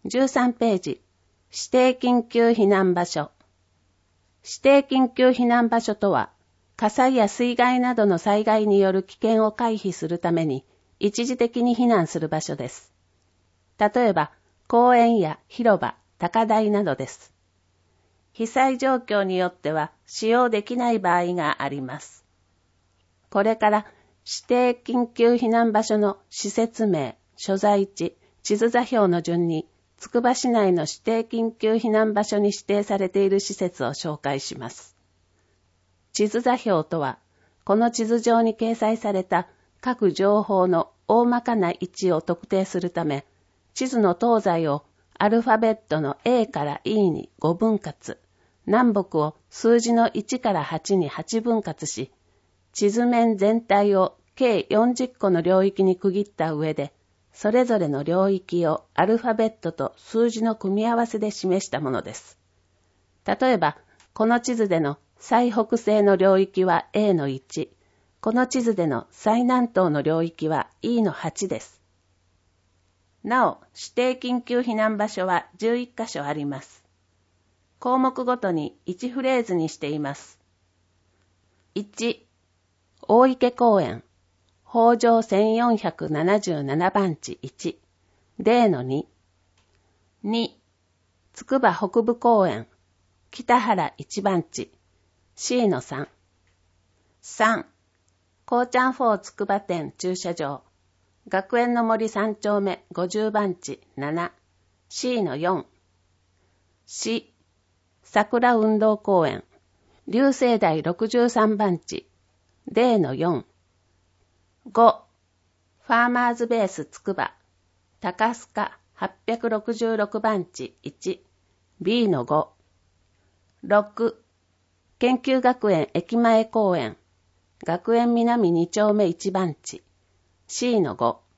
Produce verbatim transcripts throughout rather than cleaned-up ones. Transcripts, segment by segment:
じゅうさんページ、指定緊急避難場所。指定緊急避難場所とは、火災や水害などの災害による危険を回避するために、一時的に避難する場所です。例えば、公園や広場、高台などです。被災状況によっては使用できない場合があります。これから指定緊急避難場所の施設名、所在地、地図座標の順に、つくば市内の指定緊急避難場所に指定されている施設を紹介します。地図座標とは、この地図上に掲載された各情報の大まかな位置を特定するため、地図の東西をアルファベットの A から E にごぶん割、南北を数字のいちからはちにはちぶん割し、地図面全体を計よんじゅっこの領域に区切った上で、それぞれの領域をアルファベットと数字の組み合わせで示したものです。例えば、この地図での最北西の領域は エーのいち、この地図での最南東の領域は イーのはちです。なお、指定緊急避難場所はじゅういっかしょあります。項目ごとにいちフレーズにしています。いち、大池公園、北条せんよんひゃくななじゅうななばんちいち、デーのに。に、つくば北部公園、北原いちばんち、シーのさん。さん、こうちゃんフォーつくば店駐車場、学園の森さんちょうめごじゅうばんちなな、シーのよん。よん、桜運動公園、流星台ろくじゅうさんばんち、デーのよん。ご、ファーマーズベースつくば、高須賀はっぴゃくろくじゅうろくばんちいち、ビーのご。ろく、研究学園駅前公園、学園南にちょうめいちばんち、シーのご。なな、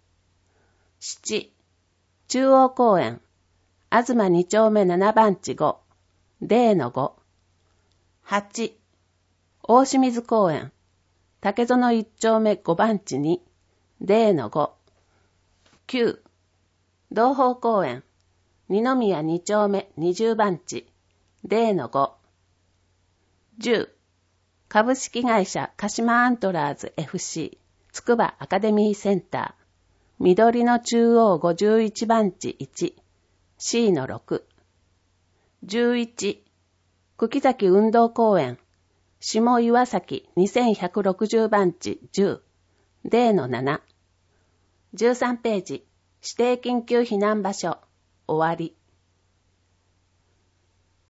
中央公園、東にちょうめななばんちご、デーのご。はち、大清水公園、竹園いちちょうめごばんちに、デーのご。きゅう、同宝公園、二宮にちょうめにじゅうばんち、デーのご。じゅう、株式会社鹿島アントラーズ エフシー、つくばアカデミーセンター、緑の中央ごじゅういちばんちいち、シーのろく。じゅういち、久木崎運動公園、下岩崎にせんひゃくろくじゅうばんちじゅう、デーのなな。じゅうさんページ、指定緊急避難場所、終わり。